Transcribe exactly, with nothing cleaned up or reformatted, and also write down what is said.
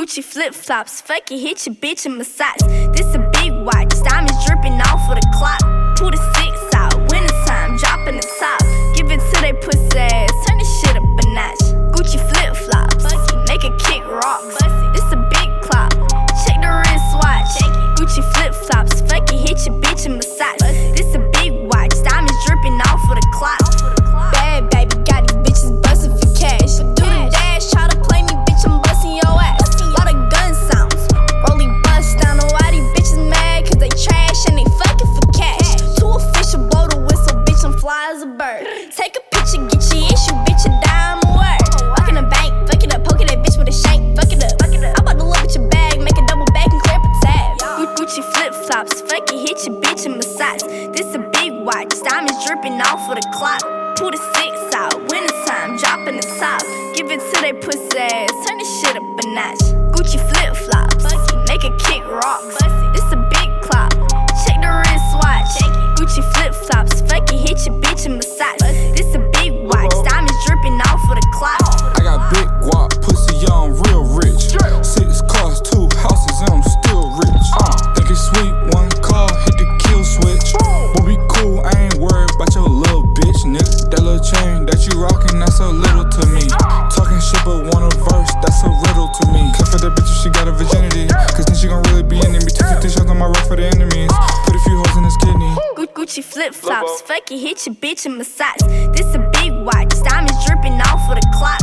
Gucci flip flops, fuck it, hit your bitch in my socks. This a big watch, diamonds dripping off of the clock. Pull the six out, wintertime, dropping the top. Give it to they pussy ass, turn this shit up a notch. Gucci flip flops, make a kick rocks. This a big clock, check the wristwatch. Gucci flip flops, fuck it, hit your bitch in my socks. This a big watch, diamonds dripping off of the clock. Bad baby, got these bitches bustin' for cash. Do the dash, try to play me, bitch, I'm bustin' your ass. Lot of gun sounds, rolly bust down. Know why these bitches mad? Cause they trash and they fucking for cash. Too official, blow the whistle, bitch, I'm fly as a bird. Take a picture, get your issue, bitch, a dime a word. Walk in the bank, fuck it up, poke that bitch with a shank, fuck it up. I'm about to look at your bag, make a double back and clear up a tab. Gucci flip flops, fuck it, hit your bitch in my socks. This a big watch, diamonds dripping off of the clock. Pull the six out, wintertime, dropping the top. Give it to they pussy ass, turn this shit up a notch. Gucci flip flops, make a kick rocks. This a big clock, check the wristwatch. Gucci flip flops, fuck it, hit your bitch in my socks. This a big watch, diamonds dripping off of the clock. I got big guap, pussy young, real rich. Six cars, two houses, and I'm still rich. Uh, think it's sweet, one car, hit the kill switch. We'll be cool, I ain't worried about your little bitch, nigga. That little chain that you rockin', that's so little to me. Talking shit but want a verse, that's a riddle to me. Cut for that bitch if she got a virginity, cause then she gon' really be in me. Two fifty shots on my rock for the enemies. Put a few holes in his kidney. Gucci flip flops, fuck it, hit your bitch in my socks. This a big watch, diamonds dripping off of the clock.